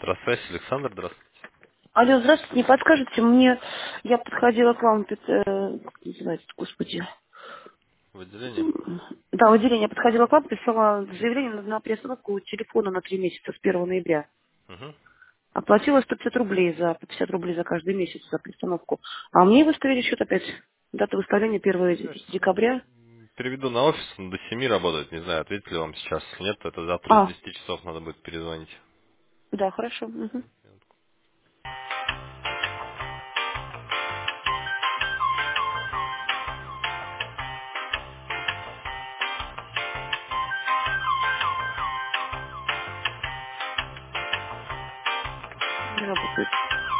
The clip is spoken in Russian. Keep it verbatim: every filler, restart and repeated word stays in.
Здравствуйте, Александр, здравствуйте. Алло, здравствуйте, не подскажете мне, я подходила к вам, пит- э, как называется, господи, В отделении? да, в отделение подходила к вам, писала заявление на, на приостановку телефона на три месяца с первого ноября. Угу. Оплатила сто пятьдесят рублей за, по пятьдесят рублей за каждый месяц за приостановку. А мне выставили счет опять. Дата выставления первого Я сейчас декабря. переведу на офис, он до семи работает, не знаю, ответили вам сейчас. Если нет, то это завтра с А, десяти часов надо будет перезвонить. да, хорошо. Мгм. Не работает.